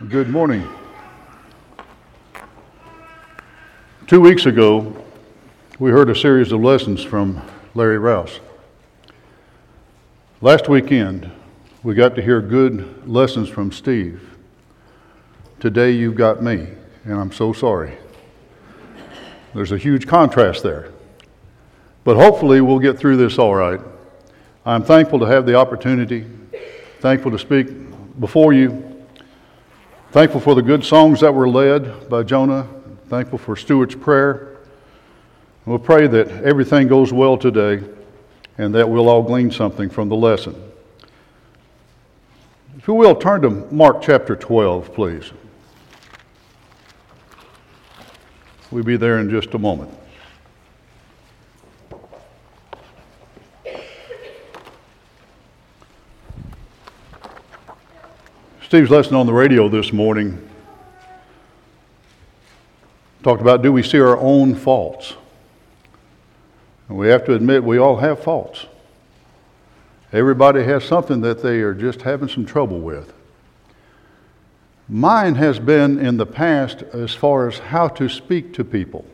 Good morning. 2 weeks ago, we heard a series of lessons from Larry Rouse. Last weekend, we got to hear good lessons from Steve. Today, you've got me, and I'm so sorry. There's a huge contrast there. But hopefully, we'll get through this all right. I'm thankful to have the opportunity, thankful to speak before you, thankful for the good songs that were led by Jonah, thankful for Stuart's prayer. We'll pray that everything goes well today and that we'll all glean something from the lesson. If you will, turn to Mark chapter 12, please. We'll be there in just a moment. Steve's lesson on the radio this morning talked about, do we see our own faults? And we have to admit we all have faults. Everybody has something that they are just having some trouble with. Mine has been in the past as far as how to speak to people,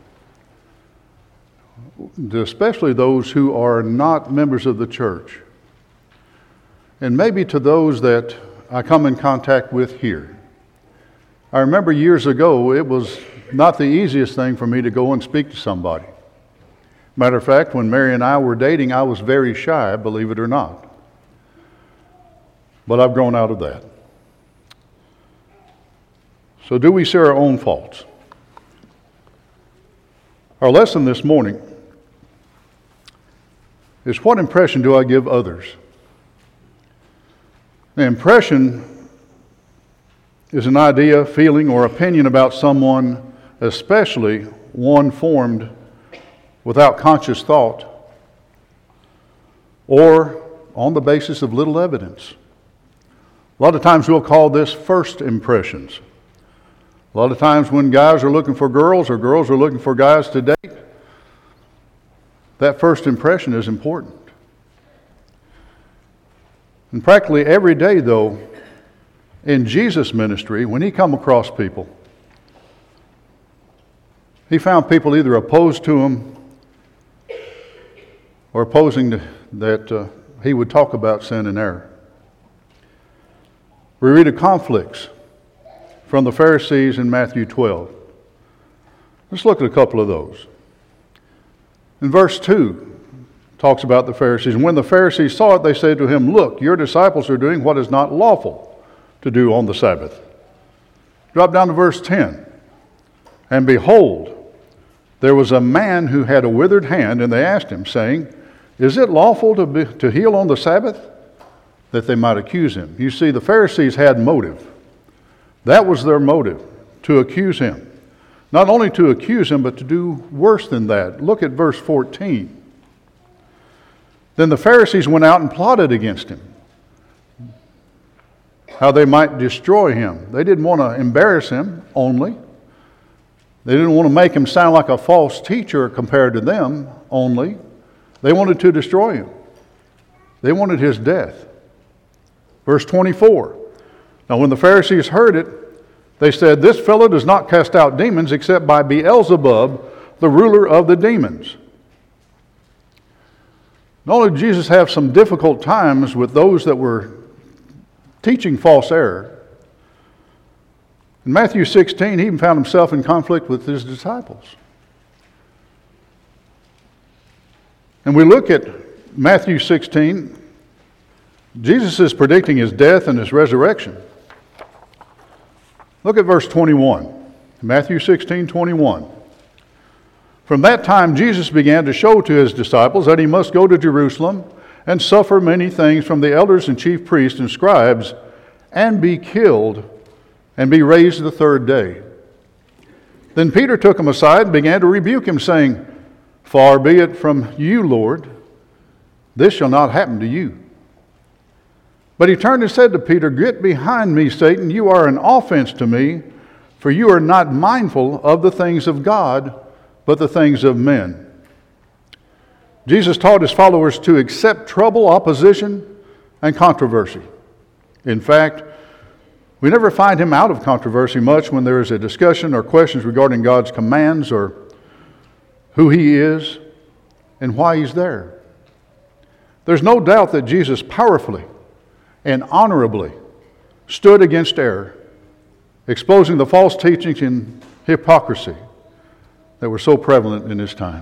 especially those who are not members of the church, and maybe to those that I come in contact with here. I remember years ago, it was not the easiest thing for me to go and speak to somebody. Matter of fact, when Mary and I were dating, I was very shy, believe it or not. But I've grown out of that. So do we see our own faults? Our lesson this morning is, what impression do I give others? The impression is an idea, feeling, or opinion about someone, especially one formed without conscious thought or on the basis of little evidence. A lot of times we'll call this first impressions. A lot of times when guys are looking for girls or girls are looking for guys to date, that first impression is important. And practically every day, though, in Jesus' ministry, when he come across people, he found people either opposed to him or opposing that he would talk about sin and error. We read of conflicts from the Pharisees in Matthew 12. Let's look at a couple of those. In verse 2, talks about the Pharisees. And when the Pharisees saw it, they said to him, "Look, your disciples are doing what is not lawful to do on the Sabbath." Drop down to verse 10. And behold, there was a man who had a withered hand, and they asked him, saying, "Is it lawful to heal on the Sabbath?" That they might accuse him. You see, the Pharisees had motive. That was their motive, to accuse him. Not only to accuse him, but to do worse than that. Look at verse 14. Then the Pharisees went out and plotted against him, how they might destroy him. They didn't want to embarrass him only. They didn't want to make him sound like a false teacher compared to them only. They wanted to destroy him. They wanted his death. Verse 24. Now when the Pharisees heard it, they said, "This fellow does not cast out demons except by Beelzebub, the ruler of the demons." Not only did Jesus have some difficult times with those that were teaching false error, in Matthew 16, he even found himself in conflict with his disciples. And we look at Matthew 16, Jesus is predicting his death and his resurrection. Look at verse 21, Matthew 16:21. From that time, Jesus began to show to his disciples that he must go to Jerusalem and suffer many things from the elders and chief priests and scribes, and be killed, and be raised the third day. Then Peter took him aside and began to rebuke him, saying, "Far be it from you, Lord, this shall not happen to you." But he turned and said to Peter, "Get behind me, Satan, you are an offense to me, for you are not mindful of the things of God, but the things of men." Jesus taught his followers to accept trouble, opposition, and controversy. In fact, We never find him out of controversy much when there is a discussion or questions regarding God's commands or who he is and why he's there. There's no doubt that Jesus powerfully and honorably stood against error, exposing the false teachings and hypocrisy that were so prevalent in his time.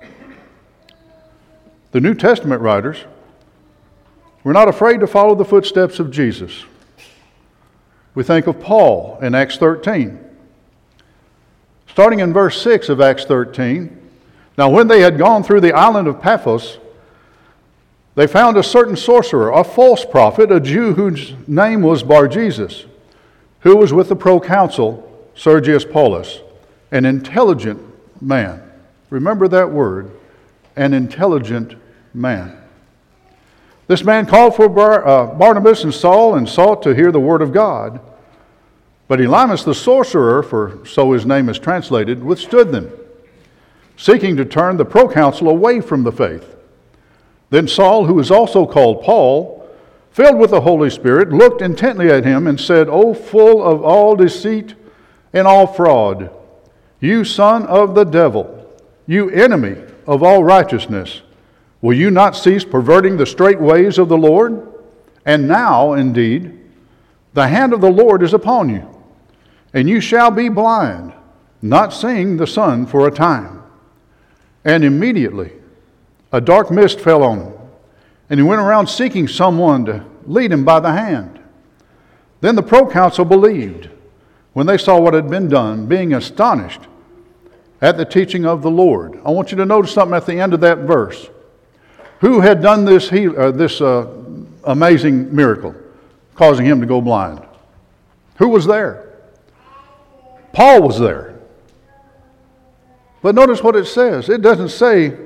The New Testament writers were not afraid to follow the footsteps of Jesus. We think of Paul in Acts 13. Starting in verse 6 of Acts 13, now when they had gone through the island of Paphos, they found a certain sorcerer, a false prophet, a Jew whose name was Bar-Jesus, who was with the proconsul Sergius Paulus, an intelligent man. Remember that word, an intelligent man. This man called for Barnabas and Saul and sought to hear the word of God. But Elymas the sorcerer, for so his name is translated, withstood them, seeking to turn the proconsul away from the faith. Then Saul, who is also called Paul, filled with the Holy Spirit, looked intently at him and said, O full of all deceit and all fraud, you son of the devil, you enemy of all righteousness, will you not cease perverting the straight ways of the Lord? And now, indeed, the hand of the Lord is upon you, and you shall be blind, not seeing the sun for a time. And immediately a dark mist fell on him, and he went around seeking someone to lead him by the hand. Then the proconsul believed when they saw what had been done, being astonished at the teaching of the Lord. I want you to notice something at the end of that verse. Who had done this amazing miracle, causing him to go blind? Who was there? Paul was there. But notice what it says. It doesn't say,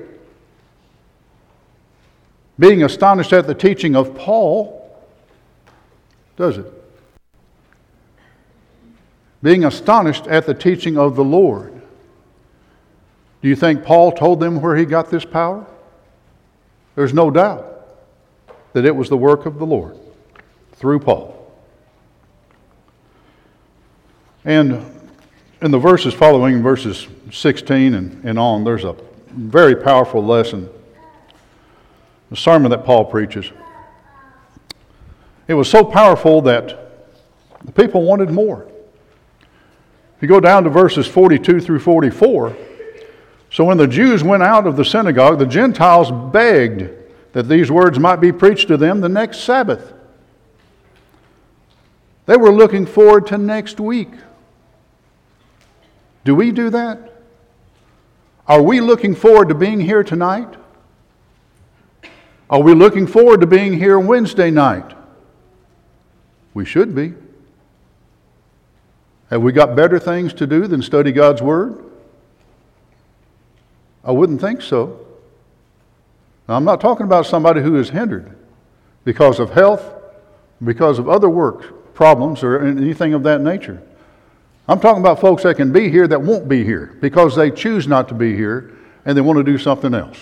being astonished at the teaching of Paul, does it? Being astonished at the teaching of the Lord. Do you think Paul told them where he got this power? There's no doubt that it was the work of the Lord through Paul. And in the verses following, verses 16 and on, there's a very powerful lesson, the sermon that Paul preaches. It was so powerful that the people wanted more. If you go down to verses 42 through 44, so when the Jews went out of the synagogue, the Gentiles begged that these words might be preached to them the next Sabbath. They were looking forward to next week. Do we do that? Are we looking forward to being here tonight? Are we looking forward to being here Wednesday night? We should be. Have we got better things to do than study God's Word? I wouldn't think so. Now, I'm not talking about somebody who is hindered because of health, because of other work problems, or anything of that nature. I'm talking about folks that can be here that won't be here because they choose not to be here and they want to do something else.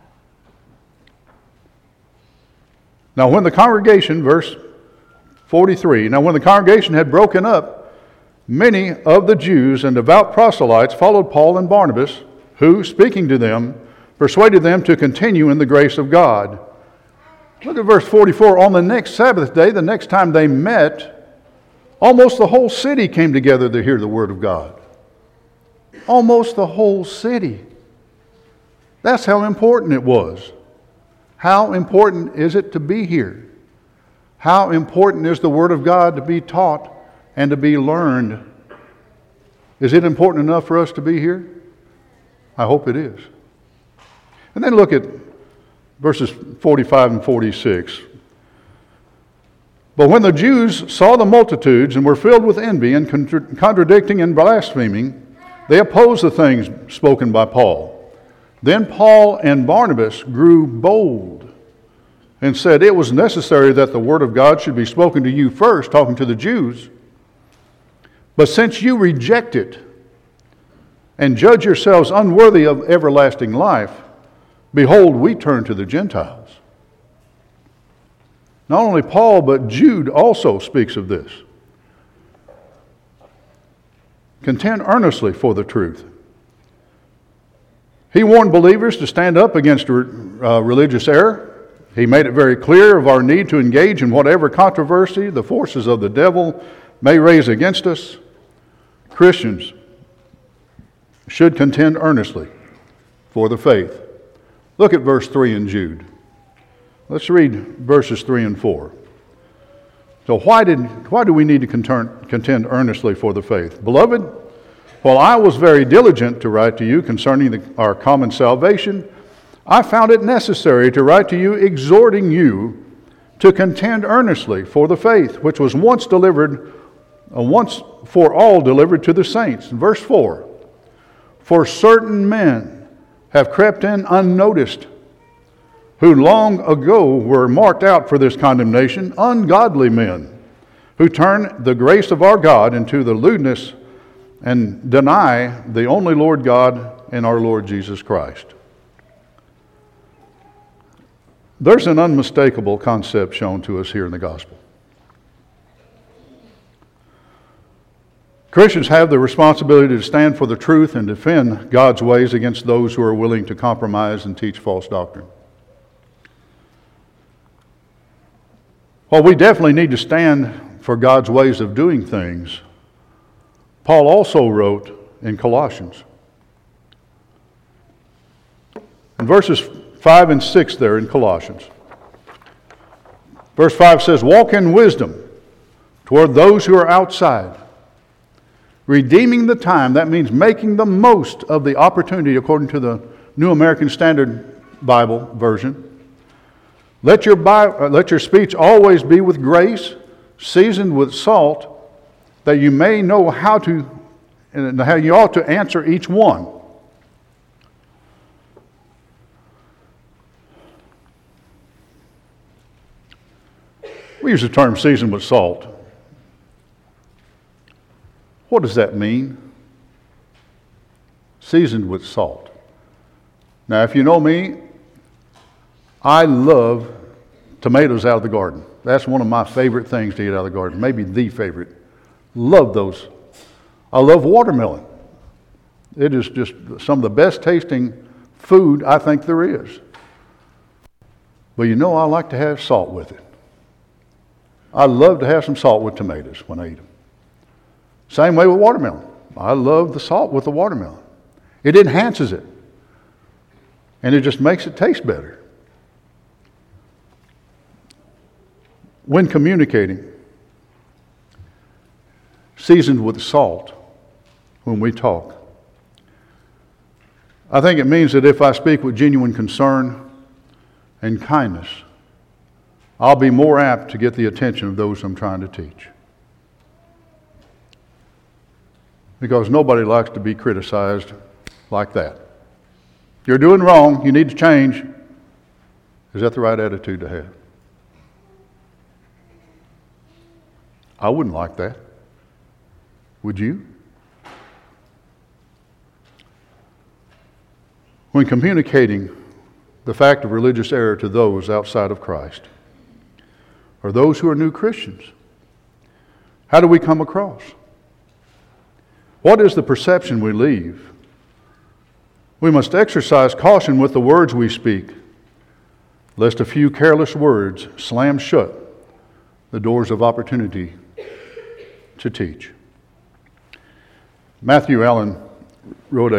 Now, when the congregation, verse 43, now when the congregation had broken up, many of the Jews and devout proselytes followed Paul and Barnabas, who, speaking to them, persuaded them to continue in the grace of God. Look at verse 44. On the next Sabbath day, the next time they met, almost the whole city came together to hear the word of God. Almost the whole city. That's how important it was. How important is it to be here? How important is the word of God to be taught and to be learned? Is it important enough for us to be here? I hope it is. And then look at verses 45 and 46. But when the Jews saw the multitudes and were filled with envy and contradicting and blaspheming, they opposed the things spoken by Paul. Then Paul and Barnabas grew bold and said, it was necessary that the word of God should be spoken to you first, talking to the Jews. But since you reject it and judge yourselves unworthy of everlasting life, behold, we turn to the Gentiles. Not only Paul, but Jude also speaks of this. Contend earnestly for the truth. He warned believers to stand up against religious error. He made it very clear of our need to engage in whatever controversy the forces of the devil may raise against us. Christians should contend earnestly for the faith. Look at verse 3 in Jude. Let's read verses 3 and 4. So why do we need to contend earnestly for the faith? Beloved, while I was very diligent to write to you concerning our common salvation, I found it necessary to write to you exhorting you to contend earnestly for the faith which was once for all delivered to the saints. Verse 4, for certain men have crept in unnoticed, who long ago were marked out for this condemnation, ungodly men, who turn the grace of our God into the lewdness and deny the only Lord God and our Lord Jesus Christ. There's an unmistakable concept shown to us here in the gospel. Christians have the responsibility to stand for the truth and defend God's ways against those who are willing to compromise and teach false doctrine. While we definitely need to stand for God's ways of doing things, Paul also wrote in Colossians. In verses 5 and 6 there in Colossians. Verse 5 says, walk in wisdom toward those who are outside, redeeming the time. That means making the most of the opportunity according to the New American Standard Bible version. Let your speech always be with grace, seasoned with salt, that you may know how you ought to answer each one. We use the term seasoned with salt. What does that mean? Seasoned with salt. Now, if you know me, I love tomatoes out of the garden. That's one of my favorite things to eat out of the garden, maybe the favorite. Love those. I love watermelon. It is just some of the best tasting food I think there is. But you know I like to have salt with it. I love to have some salt with tomatoes when I eat them. Same way with watermelon. I love the salt with the watermelon. It enhances it. And it just makes it taste better. When communicating, seasoned with salt when we talk. I think it means that if I speak with genuine concern and kindness, I'll be more apt to get the attention of those I'm trying to teach. Because nobody likes to be criticized like that. You're doing wrong, you need to change. Is that the right attitude to have? I wouldn't like that. Would you? When communicating the fact of religious error to those outside of Christ, or those who are new Christians, how do we come across? What is the perception we leave? We must exercise caution with the words we speak, lest a few careless words slam shut the doors of opportunity to teach. Matthew Allen wrote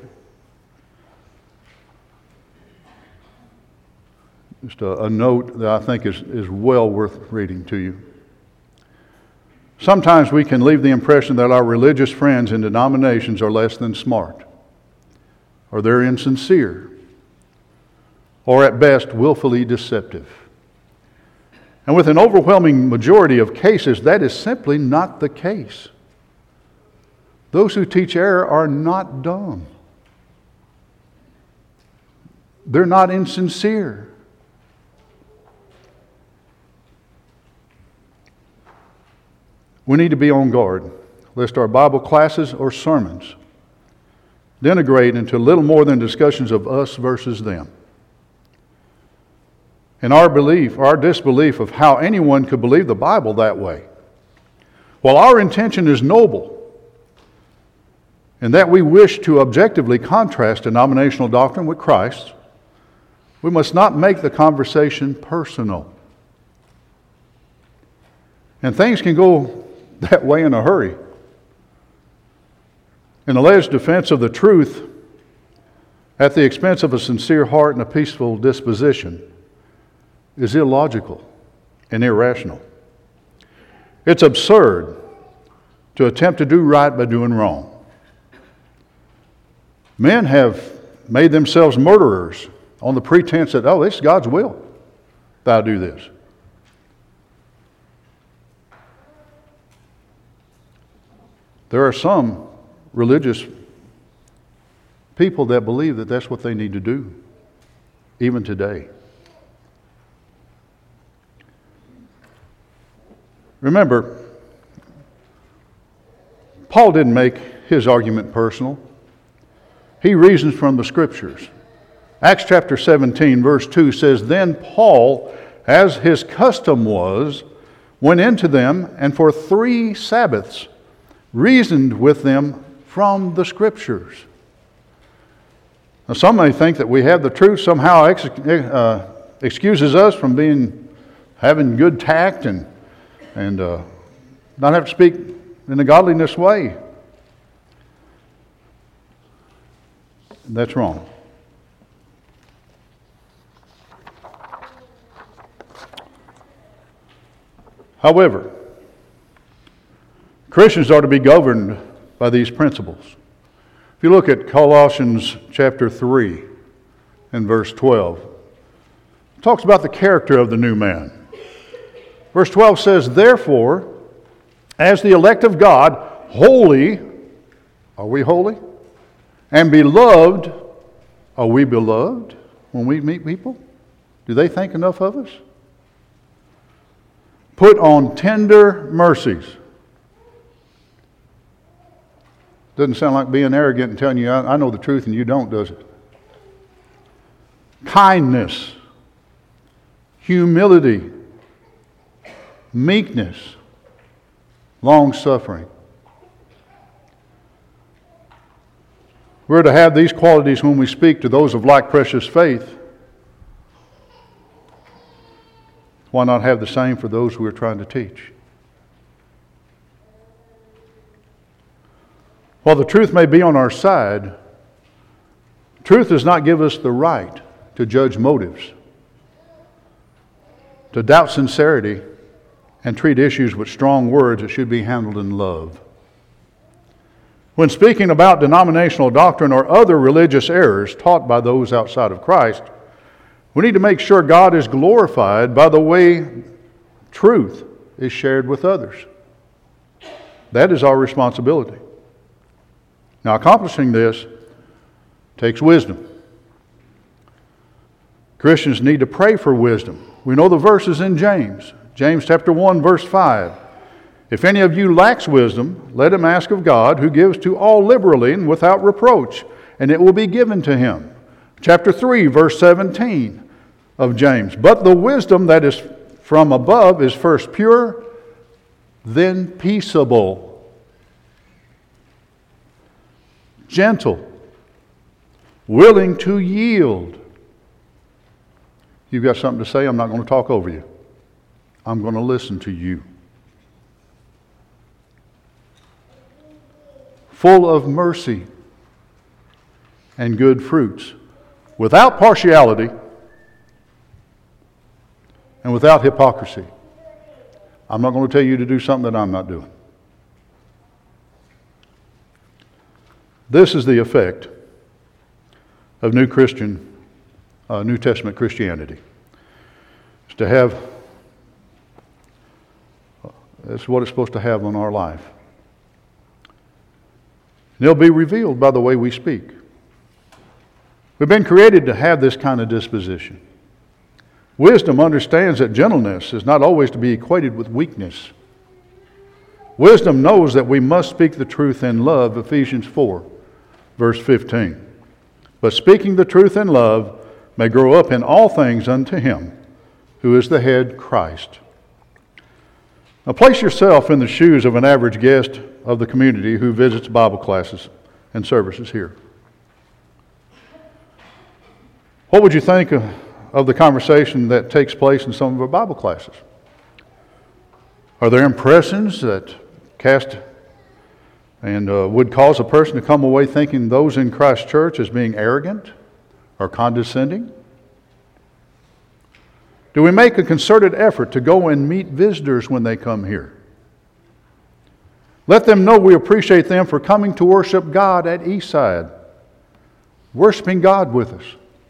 a note that I think is well worth reading to you. Sometimes we can leave the impression that our religious friends in denominations are less than smart, or they're insincere, or at best willfully deceptive. And with an overwhelming majority of cases, that is simply not the case. Those who teach error are not dumb. They're not insincere. We need to be on guard, lest our Bible classes or sermons denigrate into little more than discussions of us versus them. And our disbelief of how anyone could believe the Bible that way. While our intention is noble, and that we wish to objectively contrast denominational doctrine with Christ, we must not make the conversation personal. And things can go that way in a hurry. An alleged defense of the truth at the expense of a sincere heart and a peaceful disposition is illogical and irrational. It's absurd to attempt to do right by doing wrong. Men have made themselves murderers on the pretense that, oh, it's God's will that I do this. There are some religious people that believe that that's what they need to do, even today. Remember, Paul didn't make his argument personal. He reasons from the Scriptures. Acts chapter 17, verse 2 says, Then Paul, as his custom was, went into them, and for 3 Sabbaths reasoned with them from the Scriptures. Now, some may think that we have the truth somehow excuses us from having good tact and not have to speak in a godliness way. That's wrong. However, Christians are to be governed by these principles. If you look at Colossians chapter 3 and verse 12, it talks about the character of the new man. Verse 12 says, Therefore, as the elect of God, holy, are we holy? And beloved, are we beloved when we meet people? Do they think enough of us? Put on tender mercies. Doesn't sound like being arrogant and telling you, I know the truth and you don't, does it? Kindness, humility, meekness, long-suffering. We're to have these qualities when we speak to those of like precious faith. Why not have the same for those we're trying to teach? While the truth may be on our side, truth does not give us the right to judge motives, to doubt sincerity, and treat issues with strong words that should be handled in love. When speaking about denominational doctrine or other religious errors taught by those outside of Christ, we need to make sure God is glorified by the way truth is shared with others. That is our responsibility. Now, accomplishing this takes wisdom. Christians need to pray for wisdom. We know the verses in James. James chapter 1, verse 5. If any of you lacks wisdom, let him ask of God, who gives to all liberally and without reproach, and it will be given to him. Chapter 3, verse 17 of James. But the wisdom that is from above is first pure, then peaceable, gentle, willing to yield. You've got something to say, I'm not going to talk over you. I'm going to listen to you. Full of mercy and good fruits, without partiality and without hypocrisy. I'm not going to tell you to do something that I'm not doing. This is the effect of New Testament Christianity. It's to have, that's what it's supposed to have on our life. And it'll be revealed by the way we speak. We've been created to have this kind of disposition. Wisdom understands that gentleness is not always to be equated with weakness. Wisdom knows that we must speak the truth in love, Ephesians 4, verse 15. But speaking the truth in love may grow up in all things unto him, who is the head, Christ. Now place yourself in the shoes of an average guest of the community who visits Bible classes and services here. What would you think of the conversation that takes place in some of our Bible classes? Are there impressions that cast and would cause a person to come away thinking those in Christ's church as being arrogant or condescending? Do we make a concerted effort to go and meet visitors when they come here? Let them know we appreciate them for coming to worship God at Eastside, worshiping God with us.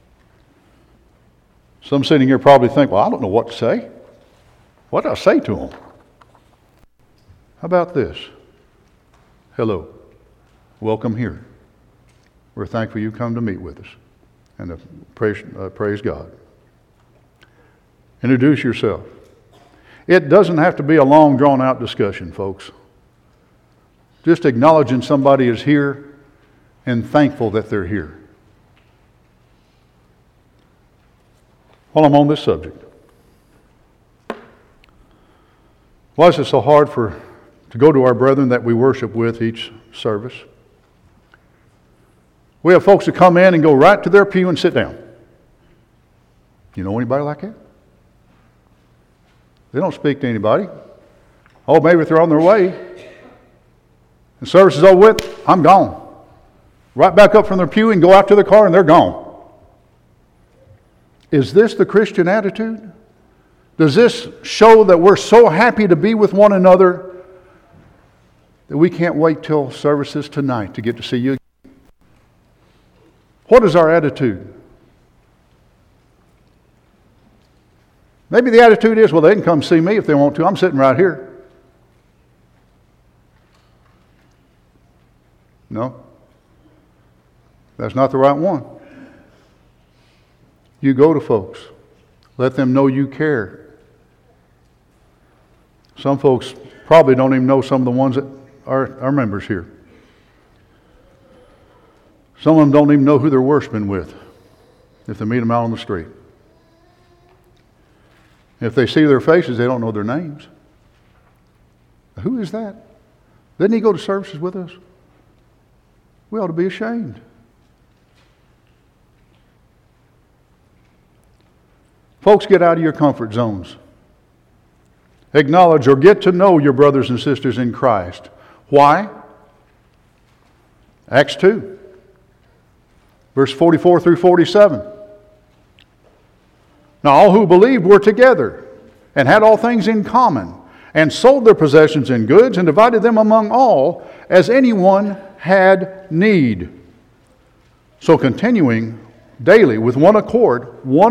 Some sitting here probably think, well, I don't know what to say. What do I say to them? How about this? Hello. Welcome here. We're thankful you come to meet with us. And praise God. Introduce yourself. It doesn't have to be a long, drawn-out discussion, folks. Just acknowledging somebody is here and thankful that they're here. While I'm on this subject, why is it so hard to go to our brethren that we worship with each service? We have folks that come in and go right to their pew and sit down. You know anybody like that? They don't speak to anybody. Oh, maybe if they're on their way. The service is over with, I'm gone. Right back up from their pew and go out to their car and they're gone. Is this the Christian attitude? Does this show that we're so happy to be with one another that we can't wait till services tonight to get to see you again? What is our attitude? Maybe the attitude is, well, they can come see me if they want to. I'm sitting right here. No. That's not the right one. You go to folks. Let them know you care. Some folks probably don't even know some of the ones that are members here. Some of them don't even know who they're worshiping with if they meet them out on the street. If they see their faces, they don't know their names. Who is that? Didn't he go to services with us? We ought to be ashamed. Folks, get out of your comfort zones. Acknowledge or get to know your brothers and sisters in Christ. Why? Acts 2, verse 44 through 47. Now all who believed were together and had all things in common, and sold their possessions and goods and divided them among all as anyone had need. So continuing daily with one accord,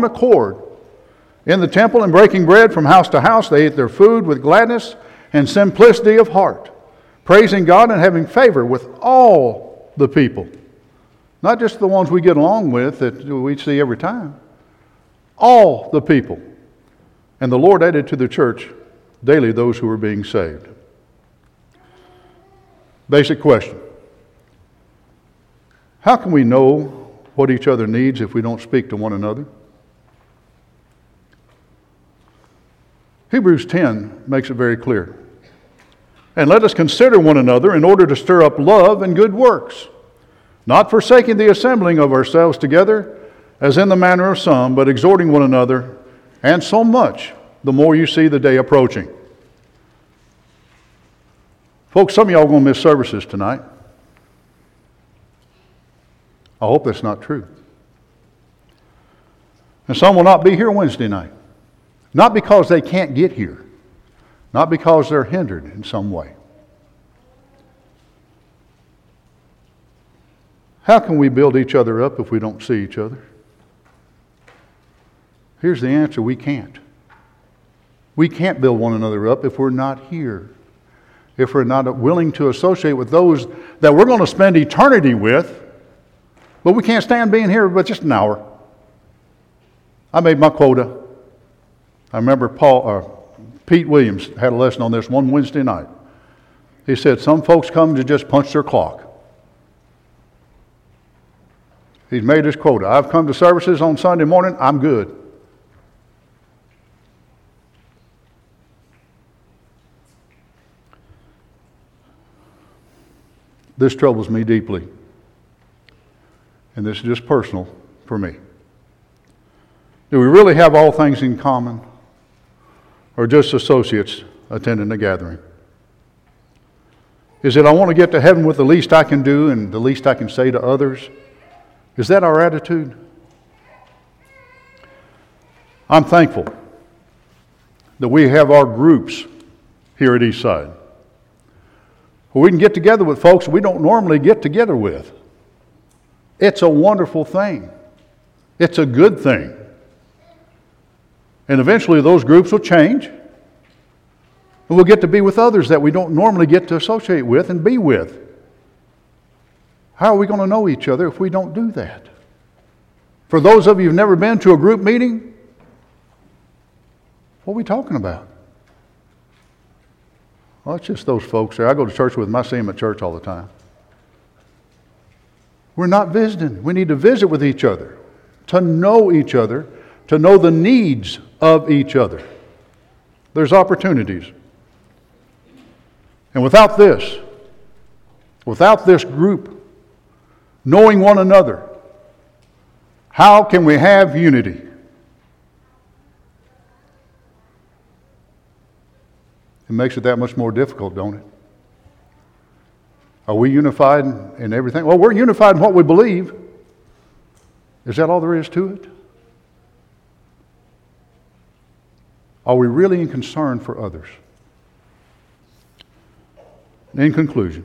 in the temple and breaking bread from house to house, they ate their food with gladness and simplicity of heart, praising God and having favor with all the people. Not just the ones we get along with that we see every time. All the people. And the Lord added to the church daily those who were being saved. Basic question. How can we know what each other needs if we don't speak to one another? Hebrews 10 makes it very clear. And let us consider one another in order to stir up love and good works, not forsaking the assembling of ourselves together, as in the manner of some, but exhorting one another, and so much the more you see the day approaching. Folks, some of y'all are going to miss services tonight. I hope that's not true. And some will not be here Wednesday night. Not because they can't get here. Not because they're hindered in some way. How can we build each other up if we don't see each other? Here's the answer: we can't. We can't build one another up if we're not here. If we're not willing to associate with those that we're going to spend eternity with, but we can't stand being here but just an hour. I made my quota. I remember Pete Williams had a lesson on this one Wednesday night. He said, some folks come to just punch their clock. He's made his quota. I've come to services on Sunday morning, I'm good. This troubles me deeply. and this is just personal for me, do we really have all things in common, or just associates attending a gathering? Is it I want to get to heaven with the least I can do and the least I can say to others? Is that our attitude? I'm thankful that we have our groups here at Eastside, where we can get together with folks we don't normally get together with. It's a wonderful thing. It's a good thing. And eventually those groups will change, and we'll get to be with others that we don't normally get to associate with and be with. How are we going to know each other if we don't do that? For those of you who've never been to a group meeting, what are we talking about? Well, it's just those folks there. I go to church with them. I see them at church all the time. We're not visiting. We need to visit with each other, to know each other, to know the needs of each other. There's opportunities. And without this group, knowing one another, how can we have unity? It makes it that much more difficult, don't it? Are we unified in everything? Well, we're unified in what we believe. Is that all there is to it? Are we really in concern for others? In conclusion,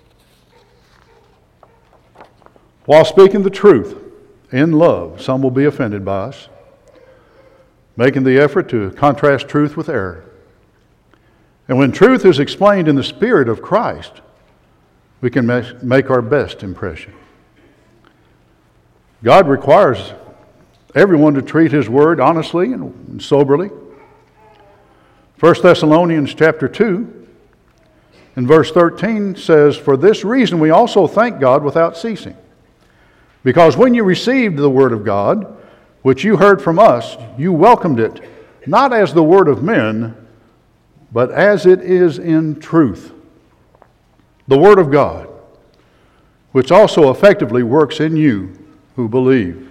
while speaking the truth in love, some will be offended by us, making the effort to contrast truth with error. And when truth is explained in the Spirit of Christ, we can make our best impression. God requires everyone to treat His Word honestly and soberly. 1 Thessalonians chapter 2 and verse 13 says, "For this reason we also thank God without ceasing, because when you received the Word of God, which you heard from us, you welcomed it, not as the word of men, but as it is in truth, the Word of God, which also effectively works in you who believe."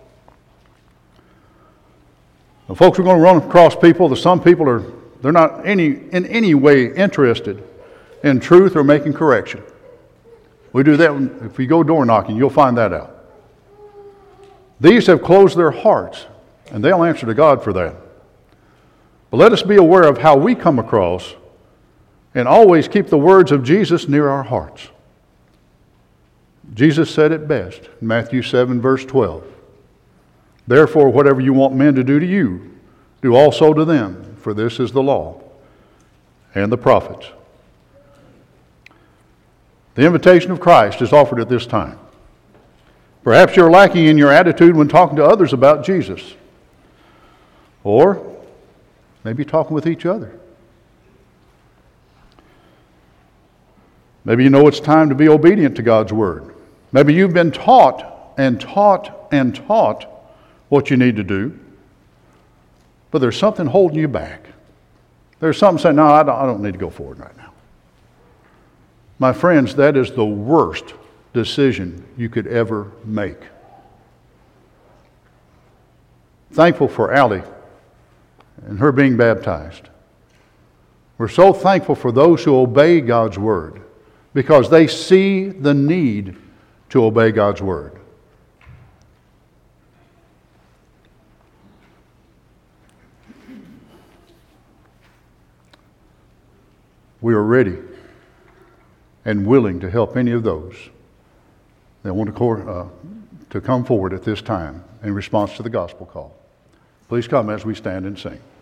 Now, folks, we're going to run across people that some people they're not in any way interested in truth or making correction. We do that if we go door knocking, you'll find that out. These have closed their hearts, and they'll answer to God for that. But let us be aware of how we come across and always keep the words of Jesus near our hearts. Jesus said it best in Matthew 7, verse 12. "Therefore, whatever you want men to do to you, do also to them, for this is the law and the prophets." The invitation of Christ is offered at this time. Perhaps you're lacking in your attitude when talking to others about Jesus, or maybe talking with each other. Maybe you know it's time to be obedient to God's Word. Maybe you've been taught and taught and taught what you need to do, but there's something holding you back. There's something saying, "No, I don't need to go forward right now." My friends, that is the worst decision you could ever make. Thankful for Allie and her being baptized. We're so thankful for those who obey God's Word because they see the need to obey God's Word. We are ready and willing to help any of those that want to come forward at this time in response to the gospel call. Please come as we stand and sing.